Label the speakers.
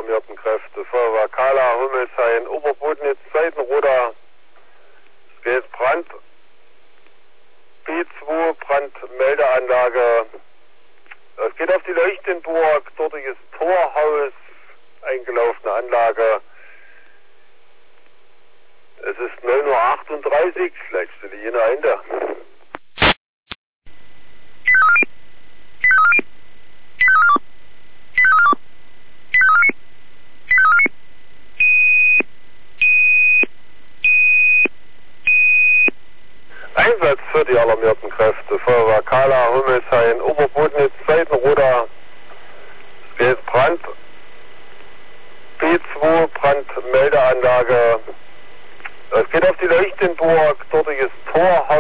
Speaker 1: alarmierten Kräfte. Feuerwehr Kala, Hummelshain, Oberbodnitz, Seitenroda. Es geht Brand. B2, Brandmeldeanlage. Es geht auf die Leuchtenburg, dortiges Torhaus, eingelaufene Anlage. Es ist 9:38 Uhr, letzte Linie Ende. Einsatz für die alarmierten Kräfte. Feuerwehr Kala, Hummelshain, Oberbodnitz, Seitenroda. Es geht Brand. B2, Brandmeldeanlage. Es geht auf die Leuchtenburg, dortiges Torhaus.